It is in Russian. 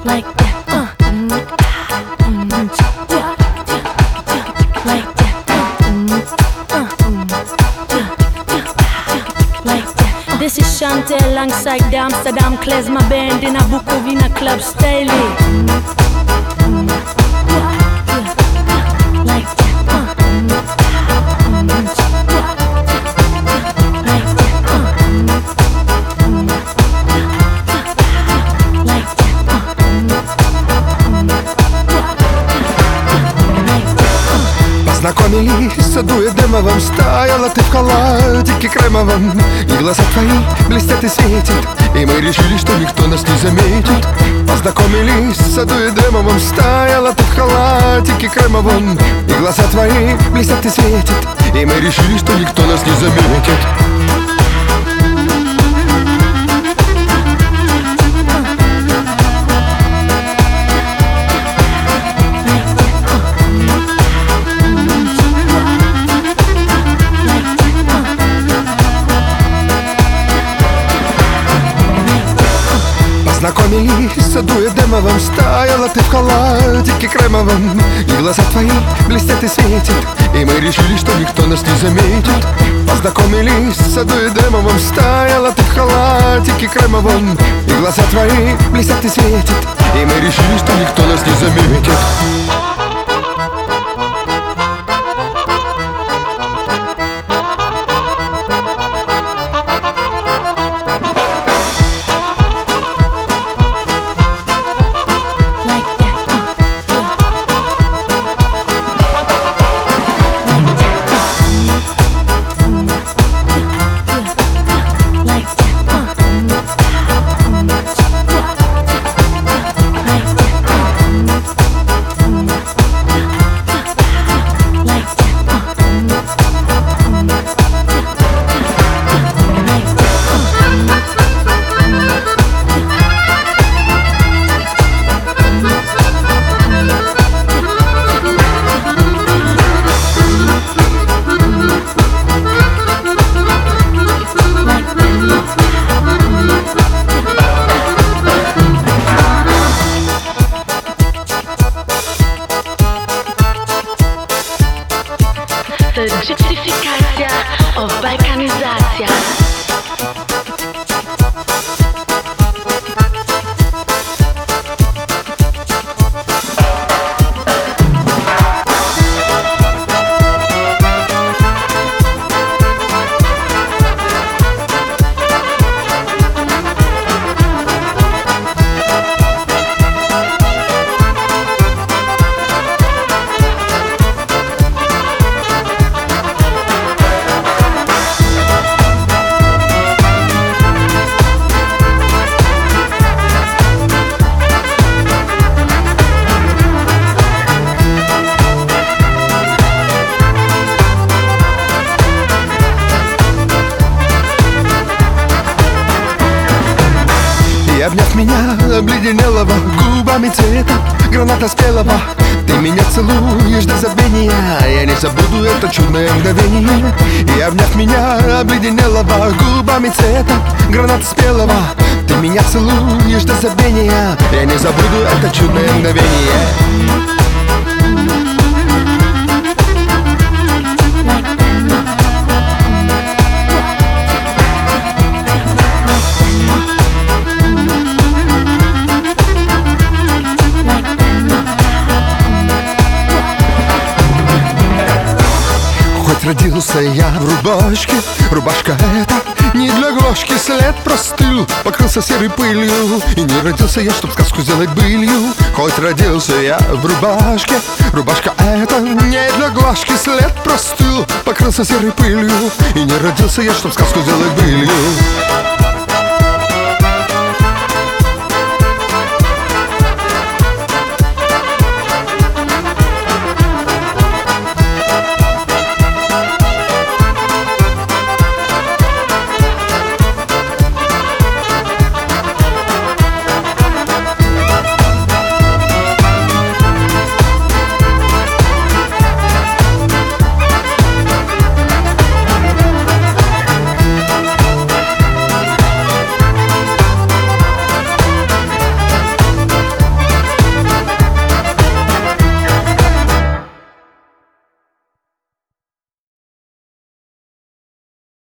like that. Like that. This is Chantel alongside the Amsterdam Klezmer band in a Bukovina club style. Познакомились в саду Эдемовом, стояла ты в халатике кремовом, и глаза твои блестят и светят, и мы решили, что никто нас не заметит. Познакомились в саду Эдемовом, стояла ты в халатике кремовом, и глаза твои блестят и светят, и мы решили, что никто нас не заметит. Познакомились в саду Эдемовом, стояла ты в халатике кремовом, и глаза твои блестят и светят, и мы решили, что никто нас не заметит. Познакомились в саду Эдемовом, стояла ты в халатике кремовом, и глаза твои блестят и светят, и мы решили, что никто нас не заметит. Gypsificacja of balkanizacja. И обняв меня, обледенелого губами цвета граната спелого, ты меня целуешь до забвения, я не забуду это чудное мгновение. И обняв меня, обледенелого губами цвета граната спелого, ты меня целуешь до забвения, я не забуду это чудное мгновение. Родился я в рубашке, рубашка эта не для глажки, след простыл, покрылся серой пылью. И не родился я, чтоб сказку сделать былью. Хоть родился я в рубашке, рубашка эта не для глажки, след простыл, покрылся серой пылью. И не родился я, чтоб сказку сделать былью.